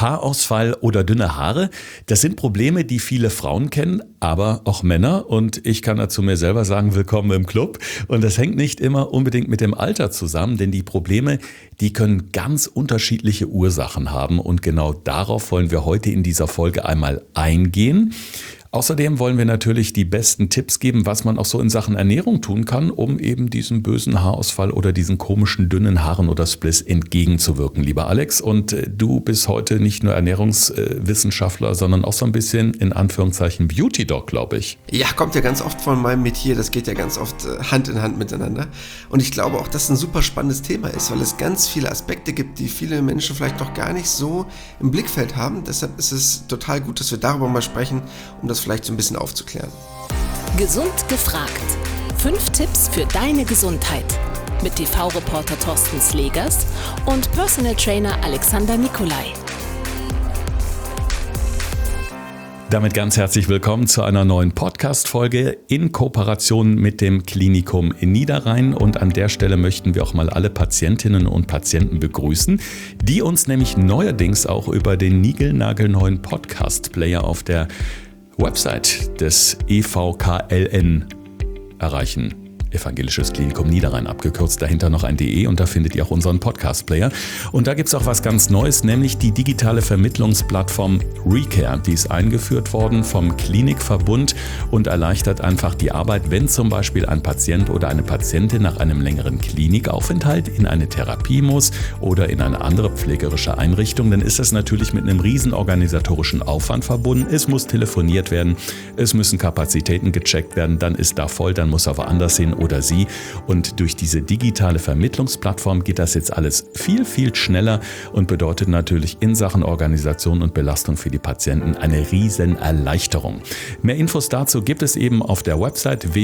Haarausfall oder dünne Haare, das sind Probleme, die viele Frauen kennen, aber auch Männer. Und ich kann dazu mir selber sagen, willkommen im Club. Und das hängt nicht immer unbedingt mit dem Alter zusammen, denn die Probleme, die können ganz unterschiedliche Ursachen haben. Und genau darauf wollen wir heute in dieser Folge einmal eingehen. Außerdem wollen wir natürlich die besten Tipps geben, was man auch so in Sachen Ernährung tun kann, um eben diesem bösen Haarausfall oder diesen komischen dünnen Haaren oder Spliss entgegenzuwirken, lieber Alex. Und du bist heute nicht nur Ernährungswissenschaftler, sondern auch so ein bisschen in Anführungszeichen Beauty-Doc, glaube ich. Ja, kommt ja ganz oft von meinem Metier, das geht ja ganz oft Hand in Hand miteinander. Und ich glaube auch, dass es ein super spannendes Thema ist, weil es ganz viele Aspekte gibt, die viele Menschen vielleicht noch gar nicht so im Blickfeld haben. Deshalb ist es total gut, dass wir darüber mal sprechen, um das vielleicht so ein bisschen aufzuklären. Gesund gefragt. 5 Tipps für deine Gesundheit. Mit TV-Reporter Thorsten Slegers und Personal Trainer Alexander Nikolai. Damit ganz herzlich willkommen zu einer neuen Podcast-Folge in Kooperation mit dem Klinikum in Niederrhein. Und an der Stelle möchten wir auch mal alle Patientinnen und Patienten begrüßen, die uns nämlich neuerdings auch über den niegelnagelneuen Podcast-Player auf der Website des EVKLN erreichen. Evangelisches Klinikum Niederrhein, abgekürzt, dahinter noch ein DE, und da findet ihr auch unseren Podcast-Player. Und da gibt es auch was ganz Neues, nämlich die digitale Vermittlungsplattform ReCare. Die ist eingeführt worden vom Klinikverbund und erleichtert einfach die Arbeit, wenn zum Beispiel ein Patient oder eine Patientin nach einem längeren Klinikaufenthalt in eine Therapie muss oder in eine andere pflegerische Einrichtung. Dann ist das natürlich mit einem riesen organisatorischen Aufwand verbunden. Es muss telefoniert werden, es müssen Kapazitäten gecheckt werden, dann ist da voll, dann muss er woanders hin oder sie. Und durch diese digitale Vermittlungsplattform geht das jetzt alles viel, viel schneller und bedeutet natürlich in Sachen Organisation und Belastung für die Patienten eine riesen Erleichterung. Mehr Infos dazu gibt es eben auf der Website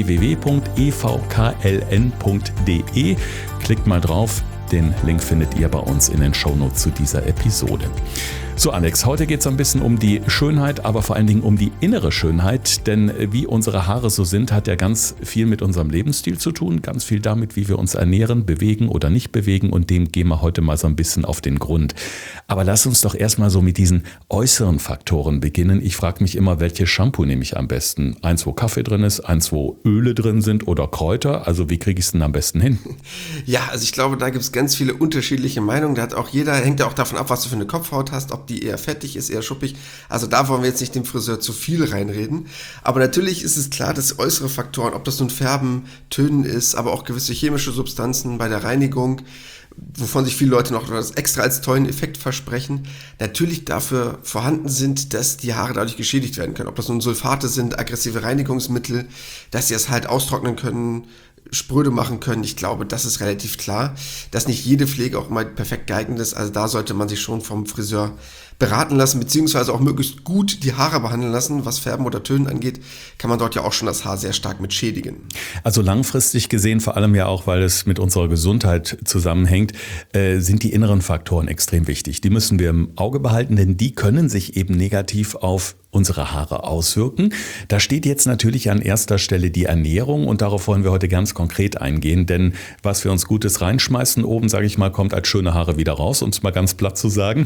www.evkln.de. Klickt mal drauf. Den Link findet ihr bei uns in den Shownotes zu dieser Episode. So Alex, heute geht es ein bisschen um die Schönheit, aber vor allen Dingen um die innere Schönheit, denn wie unsere Haare so sind, hat ja ganz viel mit unserem Lebensstil zu tun, ganz viel damit, wie wir uns ernähren, bewegen oder nicht bewegen, und dem gehen wir heute mal so ein bisschen auf den Grund. Aber lass uns doch erstmal so mit diesen äußeren Faktoren beginnen. Ich frage mich immer, welches Shampoo nehme ich am besten? Eins, wo Kaffee drin ist, eins, wo Öle drin sind oder Kräuter, also wie kriege ich es denn am besten hin? Ja, also ich glaube, da gibt es ganz viele unterschiedliche Meinungen, da hat auch jeder, hängt ja auch davon ab, was du für eine Kopfhaut hast, ob die eher fettig ist, eher schuppig. Also da wollen wir jetzt nicht dem Friseur zu viel reinreden. Aber natürlich ist es klar, dass äußere Faktoren, ob das nun Färben, Tönen ist, aber auch gewisse chemische Substanzen bei der Reinigung, wovon sich viele Leute noch das extra als tollen Effekt versprechen, natürlich dafür vorhanden sind, dass die Haare dadurch geschädigt werden können. Ob das nun Sulfate sind, aggressive Reinigungsmittel, dass sie es halt austrocknen können, spröde machen können. Ich glaube, das ist relativ klar, dass nicht jede Pflege auch mal perfekt geeignet ist. Also da sollte man sich schon vom Friseur beraten lassen, beziehungsweise auch möglichst gut die Haare behandeln lassen. Was Färben oder Tönen angeht, kann man dort ja auch schon das Haar sehr stark mit schädigen. Also langfristig gesehen, vor allem ja auch, weil es mit unserer Gesundheit zusammenhängt, sind die inneren Faktoren extrem wichtig. Die müssen wir im Auge behalten, denn die können sich eben negativ auf unsere Haare auswirken. Da steht jetzt natürlich an erster Stelle die Ernährung, und darauf wollen wir heute ganz konkret eingehen, denn was wir uns Gutes reinschmeißen, oben, sage ich mal, kommt als schöne Haare wieder raus, um es mal ganz platt zu sagen.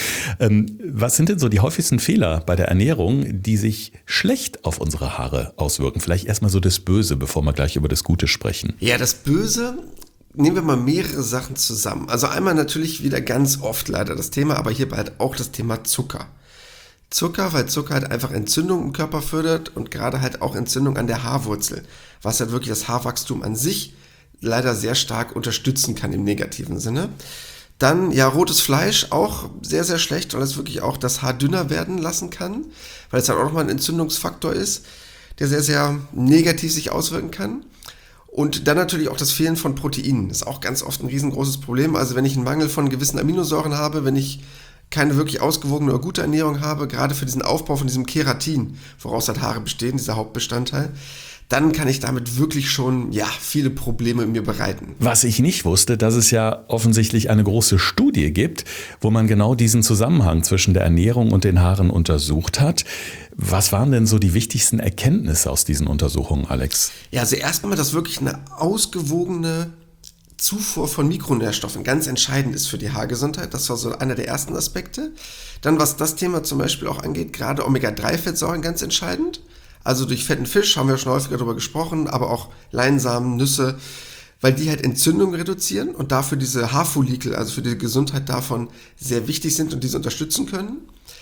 Was sind denn so die häufigsten Fehler bei der Ernährung, die sich schlecht auf unsere Haare auswirken? Vielleicht erstmal so das Böse, bevor wir gleich über das Gute sprechen. Ja, das Böse, nehmen wir mal mehrere Sachen zusammen. Also einmal natürlich wieder ganz oft leider das Thema, aber hierbei halt auch das Thema Zucker. Weil Zucker halt einfach Entzündung im Körper fördert und gerade halt auch Entzündung an der Haarwurzel, was halt wirklich das Haarwachstum an sich leider sehr stark unterstützen kann im negativen Sinne. Dann, ja, rotes Fleisch auch sehr, sehr schlecht, weil es wirklich auch das Haar dünner werden lassen kann, weil es halt auch nochmal ein Entzündungsfaktor ist, der sehr, sehr negativ sich auswirken kann. Und dann natürlich auch das Fehlen von Proteinen, das ist auch ganz oft ein riesengroßes Problem. Also wenn ich einen Mangel von gewissen Aminosäuren habe, wenn ich keine wirklich ausgewogene oder gute Ernährung habe, gerade für diesen Aufbau von diesem Keratin, woraus halt Haare bestehen, dieser Hauptbestandteil, dann kann ich damit wirklich schon viele Probleme mir bereiten. Was ich nicht wusste, dass es ja offensichtlich eine große Studie gibt, wo man genau diesen Zusammenhang zwischen der Ernährung und den Haaren untersucht hat. Was waren denn so die wichtigsten Erkenntnisse aus diesen Untersuchungen, Alex? Ja, also erstmal, dass wirklich eine ausgewogene Zufuhr von Mikronährstoffen ganz entscheidend ist für die Haargesundheit. Das war so einer der ersten Aspekte. Dann, was das Thema zum Beispiel auch angeht, gerade Omega-3-Fettsäuren ganz entscheidend. Also durch fetten Fisch haben wir schon häufiger darüber gesprochen, aber auch Leinsamen, Nüsse, weil die halt Entzündungen reduzieren und dafür diese Haarfollikel, also für die Gesundheit davon, sehr wichtig sind und diese unterstützen können.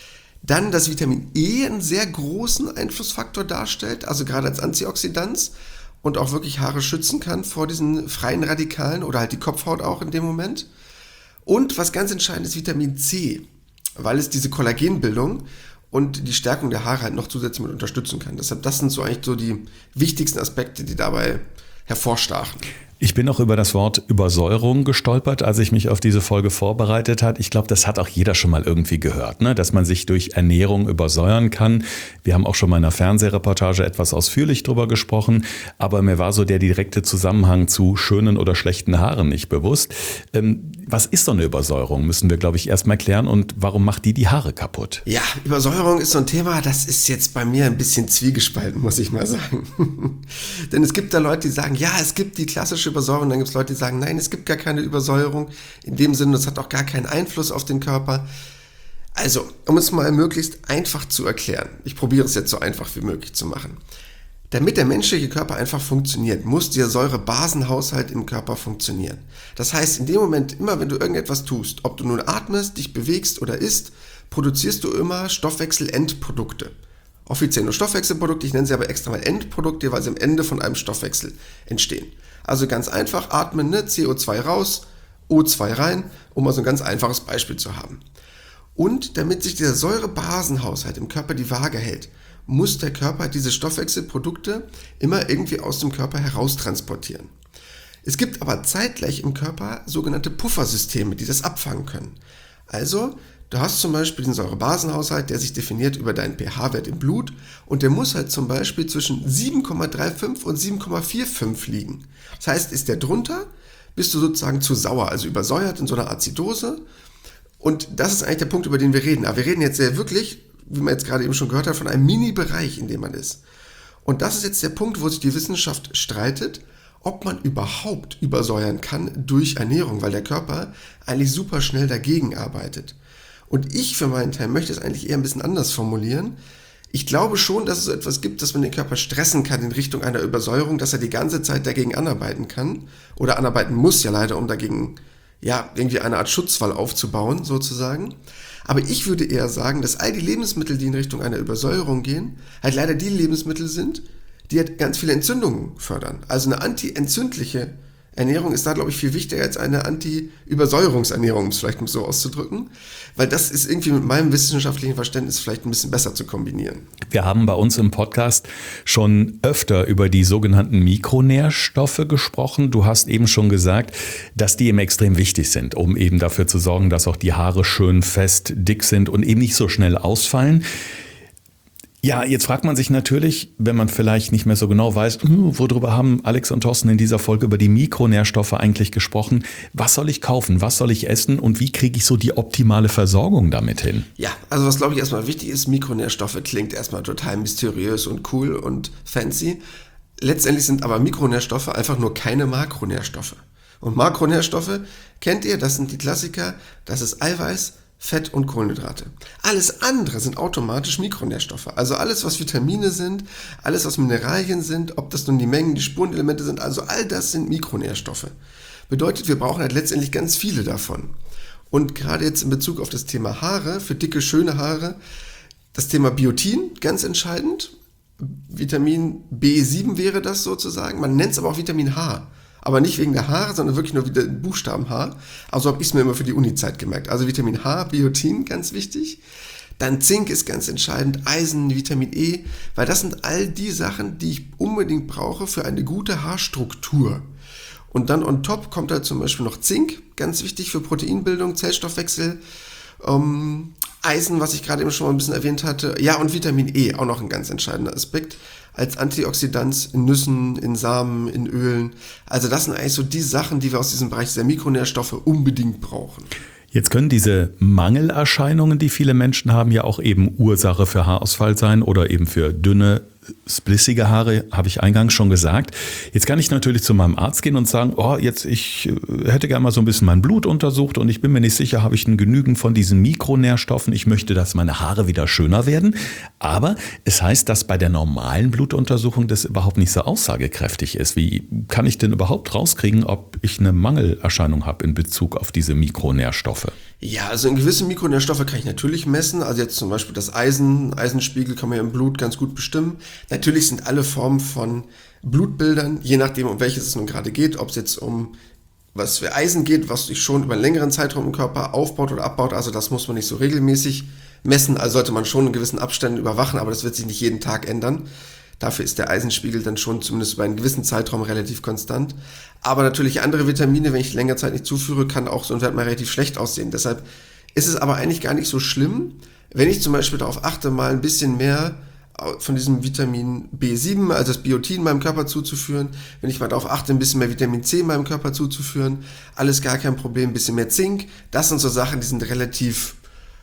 Dann, dass Vitamin E einen sehr großen Einflussfaktor darstellt, also gerade als Antioxidant und auch wirklich Haare schützen kann vor diesen freien Radikalen oder halt die Kopfhaut auch in dem Moment. Und was ganz entscheidend ist, Vitamin C, weil es diese Kollagenbildung und die Stärkung der Haare halt noch zusätzlich mit unterstützen kann. Deshalb, das sind so eigentlich so die wichtigsten Aspekte, die dabei hervorstachen. Ich bin auch über das Wort Übersäuerung gestolpert, als ich mich auf diese Folge vorbereitet habe. Ich glaube, das hat auch jeder schon mal irgendwie gehört, ne? Dass man sich durch Ernährung übersäuern kann. Wir haben auch schon mal in einer Fernsehreportage etwas ausführlich drüber gesprochen, aber mir war so der direkte Zusammenhang zu schönen oder schlechten Haaren nicht bewusst. Was ist so eine Übersäuerung, müssen wir, glaube ich, erstmal klären, und warum macht die Haare kaputt? Ja, Übersäuerung ist so ein Thema, das ist jetzt bei mir ein bisschen zwiegespalten, muss ich mal sagen. Denn es gibt da Leute, die sagen, ja, es gibt die klassische Übersäuerung, dann gibt es Leute, die sagen, nein, es gibt gar keine Übersäuerung. In dem Sinne, das hat auch gar keinen Einfluss auf den Körper. Also, um es mal möglichst einfach zu erklären, ich probiere es jetzt so einfach wie möglich zu machen. Damit der menschliche Körper einfach funktioniert, muss der Säurebasenhaushalt im Körper funktionieren. Das heißt, in dem Moment, immer wenn du irgendetwas tust, ob du nun atmest, dich bewegst oder isst, produzierst du immer Stoffwechselendprodukte. Offiziell nur Stoffwechselprodukte, ich nenne sie aber extra mal Endprodukte, weil sie am Ende von einem Stoffwechsel entstehen. Also ganz einfach, atmen, ne? CO2 raus, O2 rein, um mal so ein ganz einfaches Beispiel zu haben. Und damit sich dieser Säurebasenhaushalt im Körper die Waage hält, muss der Körper diese Stoffwechselprodukte immer irgendwie aus dem Körper heraustransportieren. Es gibt aber zeitgleich im Körper sogenannte Puffersysteme, die das abfangen können. Also, du hast zum Beispiel den Säurebasenhaushalt, der sich definiert über deinen pH-Wert im Blut, und der muss halt zum Beispiel zwischen 7,35 und 7,45 liegen. Das heißt, ist der drunter, bist du sozusagen zu sauer, also übersäuert in so einer Azidose. Und das ist eigentlich der Punkt, über den wir reden. Aber wir reden jetzt sehr wirklich, wie man jetzt gerade eben schon gehört hat, von einem Mini-Bereich, in dem man ist. Und das ist jetzt der Punkt, wo sich die Wissenschaft streitet, ob man überhaupt übersäuern kann durch Ernährung, weil der Körper eigentlich super schnell dagegen arbeitet. Und ich für meinen Teil möchte es eigentlich eher ein bisschen anders formulieren. Ich glaube schon, dass es so etwas gibt, dass man den Körper stressen kann in Richtung einer Übersäuerung, dass er die ganze Zeit dagegen anarbeiten kann oder anarbeiten muss ja leider, um dagegen irgendwie eine Art Schutzwall aufzubauen sozusagen. Aber ich würde eher sagen, dass all die Lebensmittel, die in Richtung einer Übersäuerung gehen, halt leider die Lebensmittel sind, die halt ganz viele Entzündungen fördern. Also eine anti-entzündliche Ernährung ist da, glaube ich, viel wichtiger als eine Anti-Übersäuerungsernährung, um es vielleicht so auszudrücken, weil das ist irgendwie mit meinem wissenschaftlichen Verständnis vielleicht ein bisschen besser zu kombinieren. Wir haben bei uns im Podcast schon öfter über die sogenannten Mikronährstoffe gesprochen. Du hast eben schon gesagt, dass die eben extrem wichtig sind, um eben dafür zu sorgen, dass auch die Haare schön fest, dick sind und eben nicht so schnell ausfallen. Ja, jetzt fragt man sich natürlich, wenn man vielleicht nicht mehr so genau weiß, worüber haben Alex und Thorsten in dieser Folge über die Mikronährstoffe eigentlich gesprochen? Was soll ich kaufen? Was soll ich essen? Und wie kriege ich so die optimale Versorgung damit hin? Ja, also was glaube ich erstmal wichtig ist, Mikronährstoffe klingt erstmal total mysteriös und cool und fancy. Letztendlich sind aber Mikronährstoffe einfach nur keine Makronährstoffe. Und Makronährstoffe, kennt ihr, das sind die Klassiker, das ist Eiweiß, Fett und Kohlenhydrate. Alles andere sind automatisch Mikronährstoffe. Also alles, was Vitamine sind, alles, was Mineralien sind, ob das nun die Mengen, die Spurenelemente sind, also all das sind Mikronährstoffe. Bedeutet, wir brauchen halt letztendlich ganz viele davon. Und gerade jetzt in Bezug auf das Thema Haare, für dicke, schöne Haare, das Thema Biotin, ganz entscheidend. Vitamin B7 wäre das sozusagen. Man nennt es aber auch Vitamin H. Aber nicht wegen der Haare, sondern wirklich nur wieder den Buchstaben H. Also habe ich es mir immer für die Uni-Zeit gemerkt. Also Vitamin H, Biotin, ganz wichtig. Dann Zink ist ganz entscheidend, Eisen, Vitamin E, weil das sind all die Sachen, die ich unbedingt brauche für eine gute Haarstruktur. Und dann on top kommt da zum Beispiel noch Zink, ganz wichtig für Proteinbildung, Zellstoffwechsel, Eisen, was ich gerade eben schon mal ein bisschen erwähnt hatte. Ja, und Vitamin E, auch noch ein ganz entscheidender Aspekt. Als Antioxidant in Nüssen, in Samen, in Ölen. Also das sind eigentlich so die Sachen, die wir aus diesem Bereich der Mikronährstoffe unbedingt brauchen. Jetzt können diese Mangelerscheinungen, die viele Menschen haben, ja auch eben Ursache für Haarausfall sein oder eben für dünne, splissige Haare, habe ich eingangs schon gesagt. Jetzt kann ich natürlich zu meinem Arzt gehen und sagen, ich hätte gerne mal so ein bisschen mein Blut untersucht und ich bin mir nicht sicher, habe ich denn genügend von diesen Mikronährstoffen? Ich möchte, dass meine Haare wieder schöner werden. Aber es heißt, dass bei der normalen Blutuntersuchung das überhaupt nicht so aussagekräftig ist. Wie kann ich denn überhaupt rauskriegen, ob ich eine Mangelerscheinung habe in Bezug auf diese Mikronährstoffe? Ja, also in gewisse Mikronährstoffe kann ich natürlich messen. Also jetzt zum Beispiel das Eisenspiegel kann man ja im Blut ganz gut bestimmen. Natürlich sind alle Formen von Blutbildern, je nachdem, um welches es nun gerade geht, ob es jetzt um was für Eisen geht, was sich schon über einen längeren Zeitraum im Körper aufbaut oder abbaut. Also das muss man nicht so regelmäßig messen. Also sollte man schon in gewissen Abständen überwachen, aber das wird sich nicht jeden Tag ändern. Dafür ist der Eisenspiegel dann schon zumindest über einen gewissen Zeitraum relativ konstant. Aber natürlich andere Vitamine, wenn ich längere Zeit nicht zuführe, kann auch so ein Wert mal relativ schlecht aussehen. Deshalb ist es aber eigentlich gar nicht so schlimm, wenn ich zum Beispiel darauf achte, mal ein bisschen mehr von diesem Vitamin B7, also das Biotin, meinem Körper zuzuführen. Wenn ich mal darauf achte, ein bisschen mehr Vitamin C meinem Körper zuzuführen. Alles gar kein Problem, ein bisschen mehr Zink. Das sind so Sachen, die sind relativ,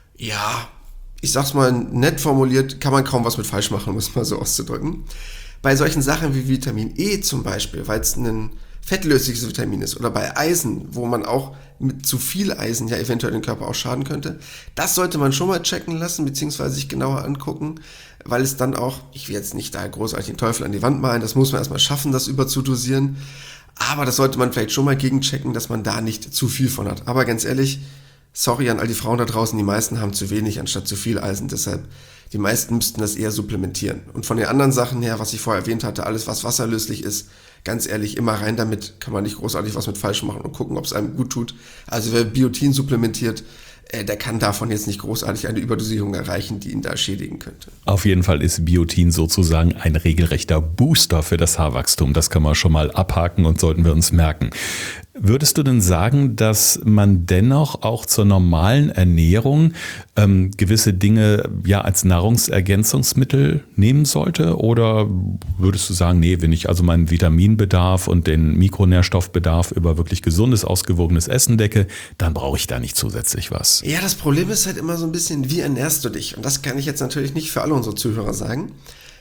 ich sag's mal nett formuliert, kann man kaum was mit falsch machen, um es mal so auszudrücken. Bei solchen Sachen wie Vitamin E zum Beispiel, weil es ein fettlösliches Vitamin ist, oder bei Eisen, wo man auch mit zu viel Eisen ja eventuell den Körper auch schaden könnte, das sollte man schon mal checken lassen, beziehungsweise sich genauer angucken, weil es dann auch, ich will jetzt nicht da großartig den Teufel an die Wand malen, das muss man erstmal schaffen, das überzudosieren, aber das sollte man vielleicht schon mal gegenchecken, dass man da nicht zu viel von hat. Aber ganz ehrlich, sorry an all die Frauen da draußen, die meisten haben zu wenig anstatt zu viel Eisen, deshalb die meisten müssten das eher supplementieren. Und von den anderen Sachen her, was ich vorher erwähnt hatte, alles was wasserlöslich ist, ganz ehrlich, immer rein damit, kann man nicht großartig was mit falsch machen und gucken, ob es einem gut tut. Also wer Biotin supplementiert, der kann davon jetzt nicht großartig eine Überdosierung erreichen, die ihn da schädigen könnte. Auf jeden Fall ist Biotin sozusagen ein regelrechter Booster für das Haarwachstum. Das kann man schon mal abhaken und sollten wir uns merken. Würdest du denn sagen, dass man dennoch auch zur normalen Ernährung gewisse Dinge als Nahrungsergänzungsmittel nehmen sollte? Oder würdest du sagen, nee, wenn ich also meinen Vitaminbedarf und den Mikronährstoffbedarf über wirklich gesundes, ausgewogenes Essen decke, dann brauche ich da nicht zusätzlich was? Ja, das Problem ist halt immer so ein bisschen, wie ernährst du dich? Und das kann ich jetzt natürlich nicht für alle unsere Zuhörer sagen.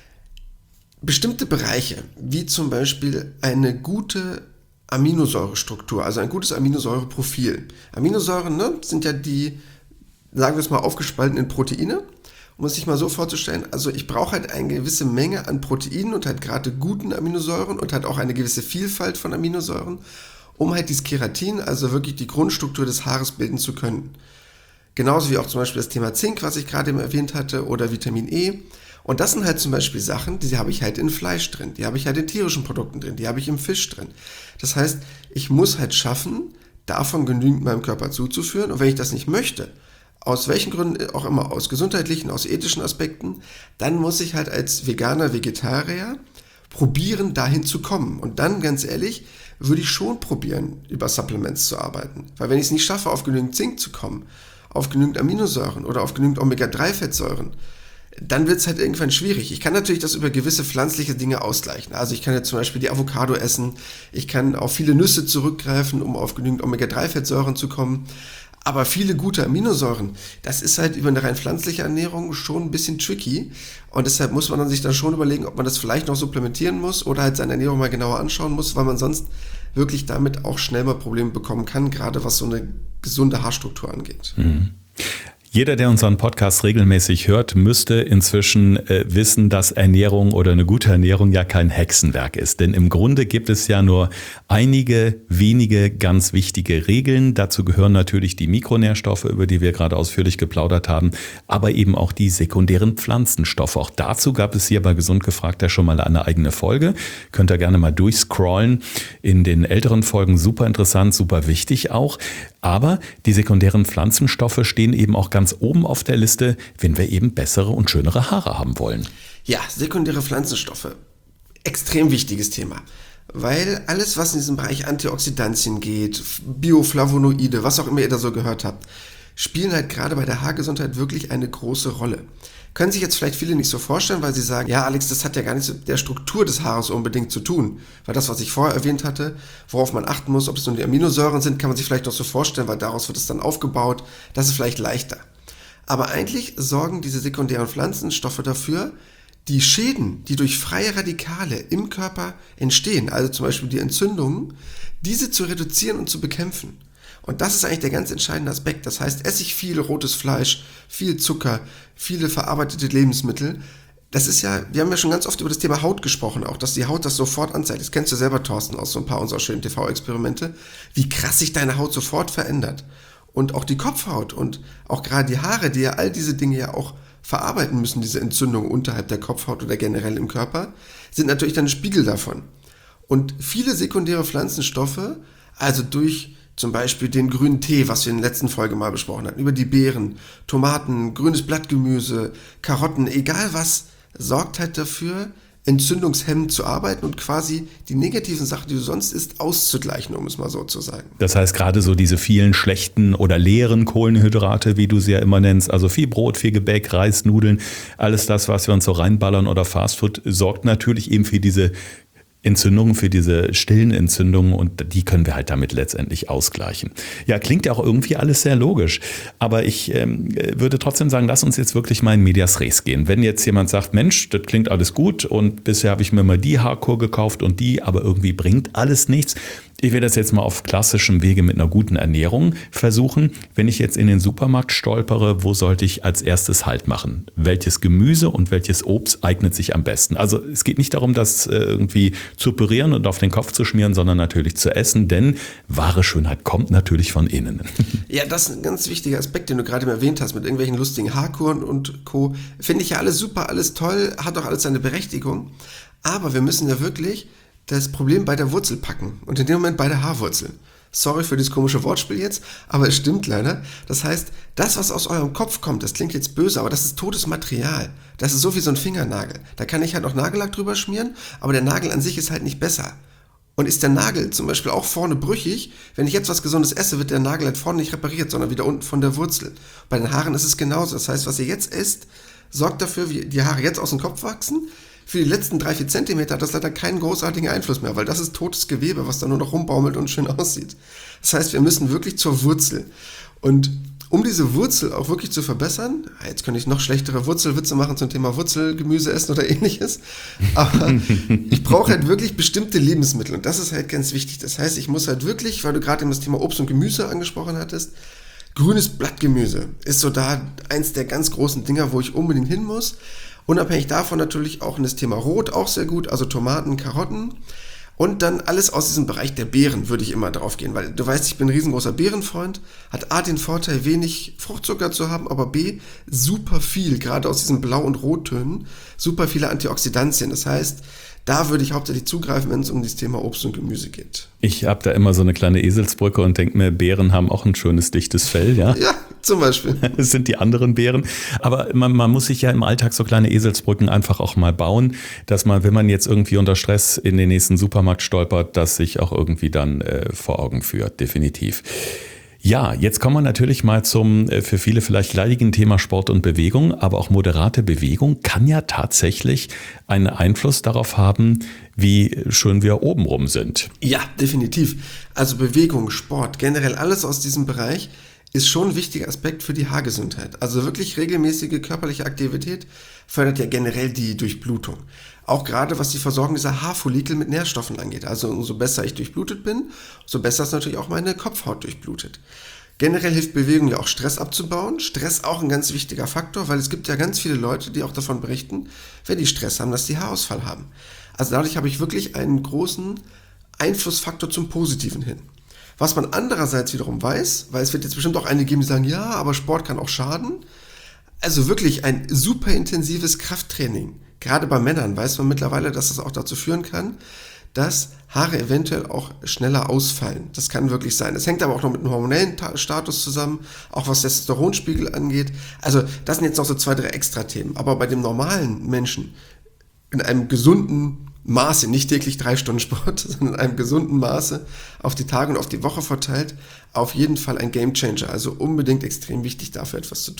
Bestimmte Bereiche, wie zum Beispiel eine gute Aminosäurestruktur, also ein gutes Aminosäureprofil. Aminosäuren sind ja die, sagen wir es mal, aufgespaltenen Proteine. Um es sich mal so vorzustellen, also ich brauche halt eine gewisse Menge an Proteinen und halt gerade guten Aminosäuren und halt auch eine gewisse Vielfalt von Aminosäuren, um halt dieses Keratin, also wirklich die Grundstruktur des Haares bilden zu können. Genauso wie auch zum Beispiel das Thema Zink, was ich gerade eben erwähnt hatte, oder Vitamin E. Und das sind halt zum Beispiel Sachen, die habe ich halt in Fleisch drin, die habe ich halt in tierischen Produkten drin, die habe ich im Fisch drin. Das heißt, ich muss halt schaffen, davon genügend meinem Körper zuzuführen. Und wenn ich das nicht möchte, aus welchen Gründen auch immer, aus gesundheitlichen, aus ethischen Aspekten, dann muss ich halt als Veganer, Vegetarier probieren, dahin zu kommen. Und dann, ganz ehrlich, würde ich schon probieren, über Supplements zu arbeiten. Weil wenn ich es nicht schaffe, auf genügend Zink zu kommen, auf genügend Aminosäuren oder auf genügend Omega-3-Fettsäuren, dann wird es halt irgendwann schwierig. Ich kann natürlich das über gewisse pflanzliche Dinge ausgleichen. Also ich kann jetzt zum Beispiel die Avocado essen, ich kann auf viele Nüsse zurückgreifen, um auf genügend Omega-3-Fettsäuren zu kommen. Aber viele gute Aminosäuren, das ist halt über eine rein pflanzliche Ernährung schon ein bisschen tricky. Und deshalb muss man dann sich dann schon überlegen, ob man das vielleicht noch supplementieren muss oder halt seine Ernährung mal genauer anschauen muss, weil man sonst wirklich damit auch schnell mal Probleme bekommen kann, gerade was so eine gesunde Haarstruktur angeht. Mhm. Jeder, der unseren Podcast regelmäßig hört, müsste inzwischen wissen, dass Ernährung oder eine gute Ernährung ja kein Hexenwerk ist. Denn im Grunde gibt es ja nur einige wenige ganz wichtige Regeln. Dazu gehören natürlich die Mikronährstoffe, über die wir gerade ausführlich geplaudert haben, aber eben auch die sekundären Pflanzenstoffe. Auch dazu gab es hier bei Gesund gefragt ja schon mal eine eigene Folge. Könnt ihr gerne mal durchscrollen. In den älteren Folgen super interessant, super wichtig auch. Aber die sekundären Pflanzenstoffe stehen eben auch ganz oben auf der Liste, wenn wir eben bessere und schönere Haare haben wollen. Ja, sekundäre Pflanzenstoffe. Extrem wichtiges Thema. Weil alles, was in diesem Bereich Antioxidantien geht, Bioflavonoide, was auch immer ihr da so gehört habt, spielen halt gerade bei der Haargesundheit wirklich eine große Rolle. Können sich jetzt vielleicht viele nicht so vorstellen, weil sie sagen, ja Alex, das hat ja gar nichts mit der Struktur des Haares unbedingt zu tun. Weil das, was ich vorher erwähnt hatte, worauf man achten muss, ob es nur die Aminosäuren sind, kann man sich vielleicht noch so vorstellen, weil daraus wird es dann aufgebaut. Das ist vielleicht leichter. Aber eigentlich sorgen diese sekundären Pflanzenstoffe dafür, die Schäden, die durch freie Radikale im Körper entstehen, also zum Beispiel die Entzündungen, diese zu reduzieren und zu bekämpfen. Und das ist eigentlich der ganz entscheidende Aspekt. Das heißt, esse ich viel rotes Fleisch, viel Zucker, viele verarbeitete Lebensmittel. Das ist ja, wir haben ja schon ganz oft über das Thema Haut gesprochen, auch, dass die Haut das sofort anzeigt. Das kennst du selber, Thorsten, aus so ein paar unserer schönen TV-Experimente, wie krass sich deine Haut sofort verändert. Und auch die Kopfhaut und auch gerade die Haare, die ja all diese Dinge ja auch verarbeiten müssen, diese Entzündungen unterhalb der Kopfhaut oder generell im Körper, sind natürlich dann ein Spiegel davon. Und viele sekundäre Pflanzenstoffe, also durch zum Beispiel den grünen Tee, was wir in der letzten Folge mal besprochen hatten, über die Beeren, Tomaten, grünes Blattgemüse, Karotten, egal was, sorgt halt dafür, entzündungshemmend zu arbeiten und quasi die negativen Sachen, die du sonst isst, auszugleichen, um es mal so zu sagen. Das heißt, gerade so diese vielen schlechten oder leeren Kohlenhydrate, wie du sie ja immer nennst, also viel Brot, viel Gebäck, Reis, Nudeln, alles das, was wir uns so reinballern oder Fastfood, sorgt natürlich eben für diese Entzündungen, für diese stillen Entzündungen, und die können wir halt damit letztendlich ausgleichen. Ja, klingt ja auch irgendwie alles sehr logisch, aber ich würde trotzdem sagen, lass uns jetzt wirklich mal in medias res gehen. Wenn jetzt jemand sagt, Mensch, das klingt alles gut und bisher habe ich mir mal die Haarkur gekauft und die, aber irgendwie bringt alles nichts. Ich will das jetzt mal auf klassischem Wege mit einer guten Ernährung versuchen. Wenn ich jetzt in den Supermarkt stolpere, wo sollte ich als erstes Halt machen? Welches Gemüse und welches Obst eignet sich am besten? Also es geht nicht darum, das irgendwie zu pürieren und auf den Kopf zu schmieren, sondern natürlich zu essen, denn wahre Schönheit kommt natürlich von innen. Ja, das ist ein ganz wichtiger Aspekt, den du gerade erwähnt hast, mit irgendwelchen lustigen Haarkuren und Co. Finde ich ja alles super, alles toll, hat auch alles seine Berechtigung. Aber wir müssen ja wirklich das Problem bei der Wurzel packen und in dem Moment bei der Haarwurzel. Sorry für dieses komische Wortspiel jetzt, aber es stimmt leider. Das heißt, das, was aus eurem Kopf kommt, das klingt jetzt böse, aber das ist totes Material. Das ist so wie so ein Fingernagel. Da kann ich halt noch Nagellack drüber schmieren, aber der Nagel an sich ist halt nicht besser. Und ist der Nagel zum Beispiel auch vorne brüchig, wenn ich jetzt was Gesundes esse, wird der Nagel halt vorne nicht repariert, sondern wieder unten von der Wurzel. Bei den Haaren ist es genauso. Das heißt, was ihr jetzt esst, sorgt dafür, wie die Haare jetzt aus dem Kopf wachsen. Für die letzten 3-4 Zentimeter hat das leider keinen großartigen Einfluss mehr, weil das ist totes Gewebe, was da nur noch rumbaumelt und schön aussieht. Das heißt, wir müssen wirklich zur Wurzel. Und um diese Wurzel auch wirklich zu verbessern, jetzt könnte ich noch schlechtere Wurzelwitze machen zum Thema Wurzelgemüse essen oder ähnliches, aber ich brauche halt wirklich bestimmte Lebensmittel und das ist halt ganz wichtig. Das heißt, ich muss halt wirklich, weil du gerade eben das Thema Obst und Gemüse angesprochen hattest, grünes Blattgemüse ist so da eins der ganz großen Dinger, wo ich unbedingt hin muss. Unabhängig davon natürlich auch in das Thema Rot auch sehr gut, also Tomaten, Karotten und dann alles aus diesem Bereich der Beeren würde ich immer drauf gehen, weil du weißt, ich bin ein riesengroßer Beerenfreund, hat A den Vorteil, wenig Fruchtzucker zu haben, aber B, super viel, gerade aus diesen Blau- und Rottönen, super viele Antioxidantien, das heißt, da würde ich hauptsächlich zugreifen, wenn es um das Thema Obst und Gemüse geht. Ich habe da immer so eine kleine Eselsbrücke und denke mir, Beeren haben auch ein schönes, dichtes Fell, ja? Ja, zum Beispiel. Es sind die anderen Beeren. Aber man muss sich ja im Alltag so kleine Eselsbrücken einfach auch mal bauen, dass man, wenn man jetzt irgendwie unter Stress in den nächsten Supermarkt stolpert, das sich auch irgendwie dann vor Augen führt, definitiv. Ja, jetzt kommen wir natürlich mal zum für viele vielleicht leidigen Thema Sport und Bewegung, aber auch moderate Bewegung kann ja tatsächlich einen Einfluss darauf haben, wie schön wir obenrum sind. Ja, definitiv. Also Bewegung, Sport, generell alles aus diesem Bereich ist schon ein wichtiger Aspekt für die Haargesundheit. Also wirklich regelmäßige körperliche Aktivität fördert ja generell die Durchblutung. Auch gerade was die Versorgung dieser Haarfollikel mit Nährstoffen angeht. Also umso besser ich durchblutet bin, umso besser ist natürlich auch meine Kopfhaut durchblutet. Generell hilft Bewegung ja auch Stress abzubauen. Stress auch ein ganz wichtiger Faktor, weil es gibt ja ganz viele Leute, die auch davon berichten, wenn die Stress haben, dass die Haarausfall haben. Also dadurch habe ich wirklich einen großen Einflussfaktor zum Positiven hin. Was man andererseits wiederum weiß, weil es wird jetzt bestimmt auch einige geben, die sagen, ja, aber Sport kann auch schaden. Also wirklich ein super intensives Krafttraining. Gerade bei Männern weiß man mittlerweile, dass das auch dazu führen kann, dass Haare eventuell auch schneller ausfallen. Das kann wirklich sein. Es hängt aber auch noch mit einem hormonellen Status zusammen, auch was Testosteronspiegel angeht. Also das sind jetzt noch so 2-3 Extra-Themen. Aber bei dem normalen Menschen in einem gesunden Maße, nicht täglich 3 Stunden Sport, sondern in einem gesunden Maße auf die Tage und auf die Woche verteilt, auf jeden Fall ein Gamechanger. Also unbedingt extrem wichtig, dafür etwas zu tun.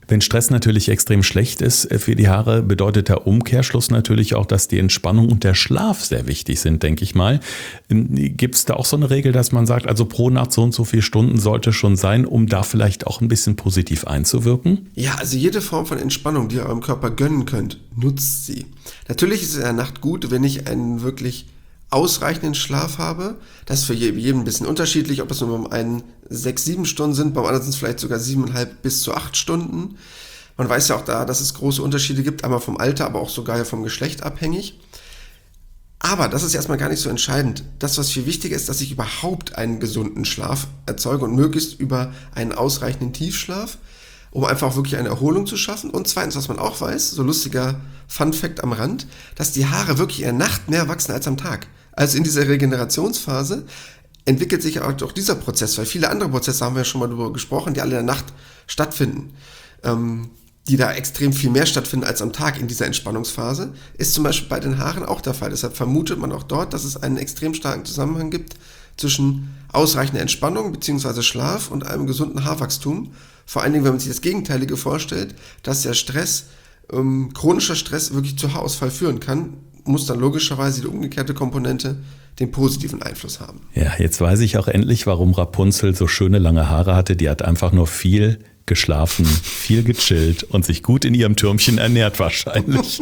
Wenn Stress natürlich extrem schlecht ist für die Haare, bedeutet der Umkehrschluss natürlich auch, dass die Entspannung und der Schlaf sehr wichtig sind, denke ich mal. Gibt es da auch so eine Regel, dass man sagt, also pro Nacht so und so viele Stunden sollte schon sein, um da vielleicht auch ein bisschen positiv einzuwirken? Ja, also jede Form von Entspannung, die ihr eurem Körper gönnen könnt, nutzt sie. Natürlich ist es in der Nacht gut, wenn ich einen wirklich ausreichenden Schlaf habe. Das ist für jeden ein bisschen unterschiedlich, ob es nur beim einen 6-7 Stunden sind, beim anderen sind es vielleicht sogar 7,5 bis zu 8 Stunden. Man weiß ja auch da, dass es große Unterschiede gibt, einmal vom Alter, aber auch sogar vom Geschlecht abhängig. Aber das ist erstmal gar nicht so entscheidend. Das, was viel wichtiger ist, dass ich überhaupt einen gesunden Schlaf erzeuge und möglichst über einen ausreichenden Tiefschlaf, um einfach wirklich eine Erholung zu schaffen. Und zweitens, was man auch weiß, so lustiger Fun-Fact am Rand, dass die Haare wirklich in der Nacht mehr wachsen als am Tag. Also in dieser Regenerationsphase entwickelt sich auch dieser Prozess, weil viele andere Prozesse, haben wir ja schon mal darüber gesprochen, die alle in der Nacht stattfinden, die da extrem viel mehr stattfinden als am Tag in dieser Entspannungsphase, ist zum Beispiel bei den Haaren auch der Fall. Deshalb vermutet man auch dort, dass es einen extrem starken Zusammenhang gibt zwischen ausreichender Entspannung bzw. Schlaf und einem gesunden Haarwachstum. Vor allen Dingen, wenn man sich das Gegenteilige vorstellt, dass der Stress, chronischer Stress wirklich zu Haarausfall führen kann, muss dann logischerweise die umgekehrte Komponente den positiven Einfluss haben. Ja, jetzt weiß ich auch endlich, warum Rapunzel so schöne lange Haare hatte. Die hat einfach nur viel geschlafen, viel gechillt und sich gut in ihrem Türmchen ernährt wahrscheinlich.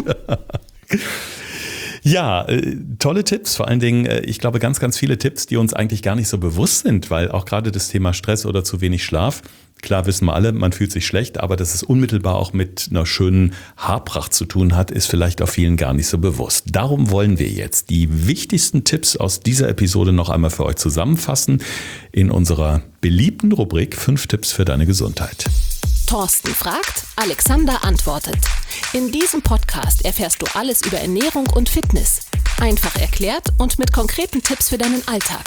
Ja, tolle Tipps, vor allen Dingen, ich glaube, ganz, ganz viele Tipps, die uns eigentlich gar nicht so bewusst sind, weil auch gerade das Thema Stress oder zu wenig Schlaf, klar wissen wir alle, man fühlt sich schlecht, aber dass es unmittelbar auch mit einer schönen Haarpracht zu tun hat, ist vielleicht auch vielen gar nicht so bewusst. Darum wollen wir jetzt die wichtigsten Tipps aus dieser Episode noch einmal für euch zusammenfassen in unserer beliebten Rubrik 5 Tipps für deine Gesundheit. Thorsten fragt, Alexander antwortet. In diesem Podcast erfährst du alles über Ernährung und Fitness. Einfach erklärt und mit konkreten Tipps für deinen Alltag.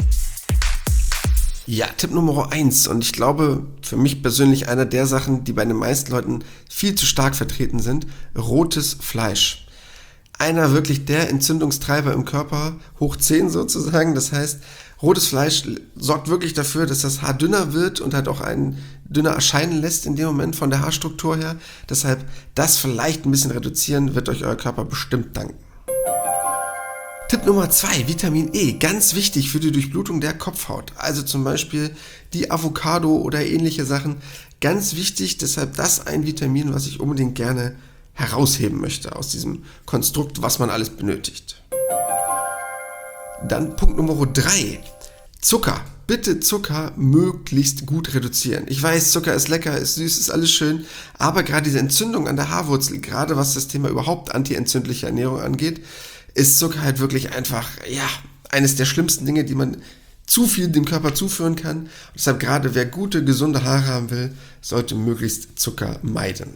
Ja, Tipp Nummer 1 und ich glaube für mich persönlich einer der Sachen, die bei den meisten Leuten viel zu stark vertreten sind, rotes Fleisch. Einer wirklich der Entzündungstreiber im Körper, hoch 10 sozusagen, das heißt, rotes Fleisch sorgt wirklich dafür, dass das Haar dünner wird und halt auch einen dünner erscheinen lässt in dem Moment von der Haarstruktur her. Deshalb das vielleicht ein bisschen reduzieren, wird euch euer Körper bestimmt danken. Tipp Nummer 2, Vitamin E, ganz wichtig für die Durchblutung der Kopfhaut. Also zum Beispiel die Avocado oder ähnliche Sachen, ganz wichtig, deshalb das ein Vitamin, was ich unbedingt gerne herausheben möchte aus diesem Konstrukt, was man alles benötigt. Dann Punkt Nummer 3, Zucker. Bitte Zucker möglichst gut reduzieren. Ich weiß, Zucker ist lecker, ist süß, ist alles schön, aber gerade diese Entzündung an der Haarwurzel, gerade was das Thema überhaupt antientzündliche Ernährung angeht, ist Zucker halt wirklich einfach, ja, eines der schlimmsten Dinge, die man zu viel dem Körper zuführen kann. Und deshalb gerade wer gute, gesunde Haare haben will, sollte möglichst Zucker meiden.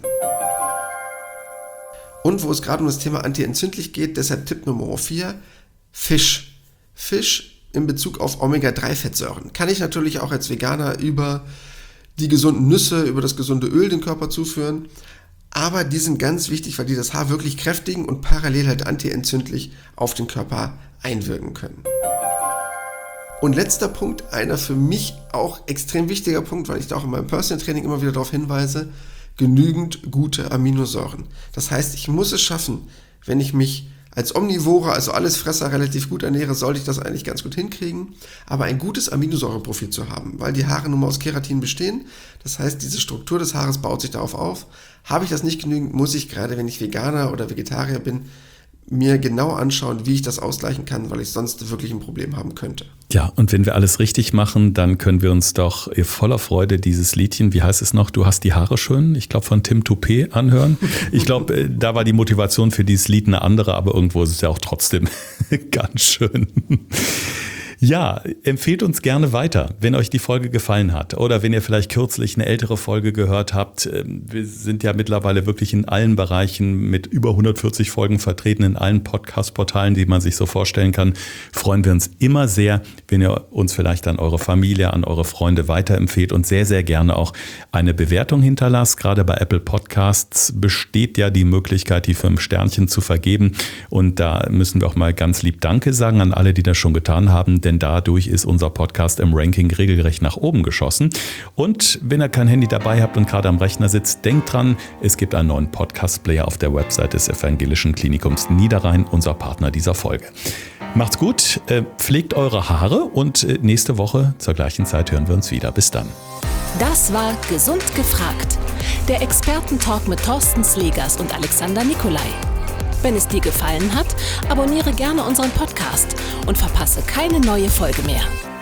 Und wo es gerade um das Thema antientzündlich geht, deshalb Tipp Nummer 4, Fisch. Fisch in Bezug auf Omega-3-Fettsäuren. Kann ich natürlich auch als Veganer über die gesunden Nüsse, über das gesunde Öl den Körper zuführen. Aber die sind ganz wichtig, weil die das Haar wirklich kräftigen und parallel halt antientzündlich auf den Körper einwirken können. Und letzter Punkt, einer für mich auch extrem wichtiger Punkt, weil ich da auch in meinem Personal Training immer wieder darauf hinweise, genügend gute Aminosäuren. Das heißt, ich muss es schaffen, wenn ich mich als Omnivore, also Allesfresser, relativ gut ernähre, sollte ich das eigentlich ganz gut hinkriegen, aber ein gutes Aminosäureprofil zu haben, weil die Haare nun mal aus Keratin bestehen, das heißt, diese Struktur des Haares baut sich darauf auf. Habe ich das nicht genügend, muss ich, gerade wenn ich Veganer oder Vegetarier bin, mir genau anschauen, wie ich das ausgleichen kann, weil ich sonst wirklich ein Problem haben könnte. Ja, und wenn wir alles richtig machen, dann können wir uns doch voller Freude dieses Liedchen, wie heißt es noch, Du hast die Haare schön, ich glaube von Tim Toupé anhören. Ich glaube, da war die Motivation für dieses Lied eine andere, aber irgendwo ist es ja auch trotzdem ganz schön. Ja, empfehlt uns gerne weiter, wenn euch die Folge gefallen hat oder wenn ihr vielleicht kürzlich eine ältere Folge gehört habt. Wir sind ja mittlerweile wirklich in allen Bereichen mit über 140 Folgen vertreten, in allen Podcast-Portalen, die man sich so vorstellen kann. Freuen wir uns immer sehr, wenn ihr uns vielleicht an eure Familie, an eure Freunde weiterempfehlt und sehr, sehr gerne auch eine Bewertung hinterlasst. Gerade bei Apple Podcasts besteht ja die Möglichkeit, die 5 Sternchen zu vergeben. Und da müssen wir auch mal ganz lieb Danke sagen an alle, die das schon getan haben. denn dadurch ist unser Podcast im Ranking regelrecht nach oben geschossen. Und wenn ihr kein Handy dabei habt und gerade am Rechner sitzt, denkt dran, es gibt einen neuen Podcast-Player auf der Website des Evangelischen Klinikums Niederrhein, unser Partner dieser Folge. Macht's gut, pflegt eure Haare und nächste Woche zur gleichen Zeit hören wir uns wieder. Bis dann. Das war Gesund gefragt, der Expertentalk mit Thorsten Slegers und Alexander Nikolai. Wenn es dir gefallen hat, abonniere gerne unseren Podcast und verpasse keine neue Folge mehr.